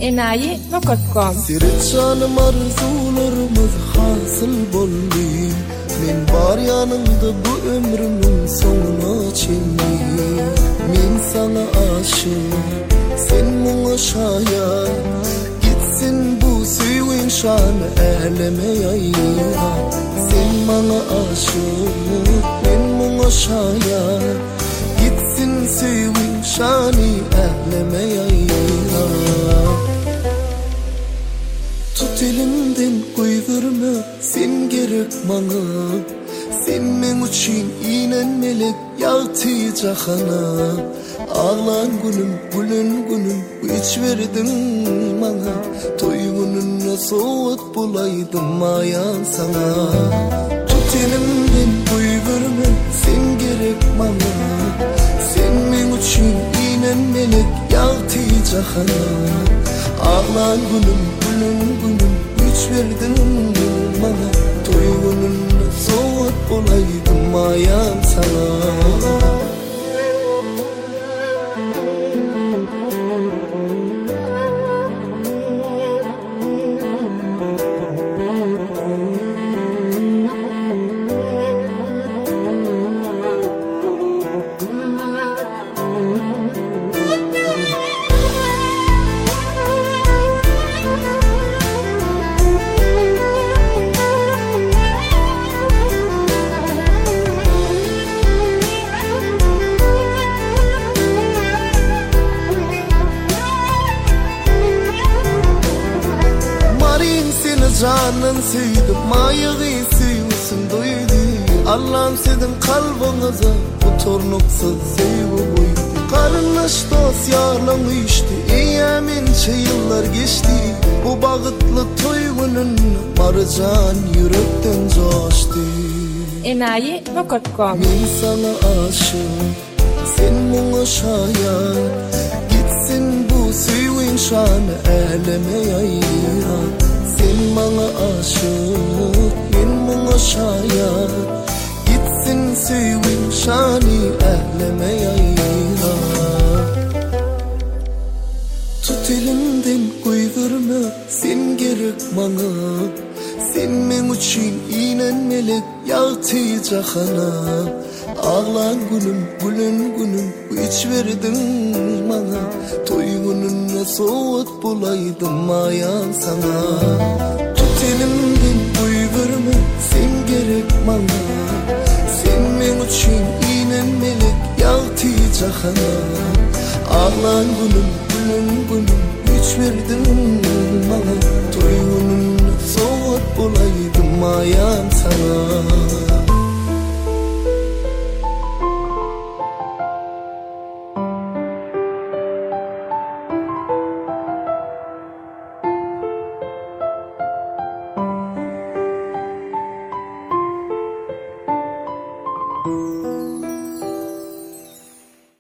enayi.com Sirçanım arzularımız hasıl boldu. Men bar yanımda bu ömrümün sonuna çenli. Men sana aşık, sen muňa şayat. Gitsin bu süýün şany eleme ýaýra. Sen maňa aşyk, men muňa şayat. Gitsin süýün şany eleme ýaýra. Tut elimden koyverme, sen gerek maňa. Sen men üçin inenmelik ýagty jahana. Ağlan günüm, gülen günüm, hiç verdin maňa. Toy gününe soğut bulaydım mayan sana. Tut elimden koyverme, sen gerek maňa. Sen men üçin inenmelik ýagty jahana. Ağlan günüm, gülen günüm, hiç verdin maňa. Toy gününe soğut bulaydım mayan sana. Canın süydüp maýygy süýüsün doýdy. Allah'ım sizin kalbinize bu tornuksuz sevgi koydu. Karınlaş dost yarlan uyuştu, eýäminçe ýyllar geçti. Bu bagıtlı toy günün marjan yürekden coşdy. enayi.com Men sana aşyk, sen muňa şayat. Gitsin bu süýün şany eleme ýaýra. Sen maňa aşyk, men muňa şayat. Gitsin süýün şany eleme ýaýra. Tut elimden koyverme, sen gerek maňa. Sen men üçin inenmelik ýagty jahana. Ağlan günüm, gülen günüm, hiç verdin maňa. Toy gününe soğut bulaydım mayan sana. Tut elimden koyverme, sen gerek maňa. Sen men üçin inenmelik ýagty jahana. Ağlan günüm, gülen günüm, hiç verdin maňa. Toy gününe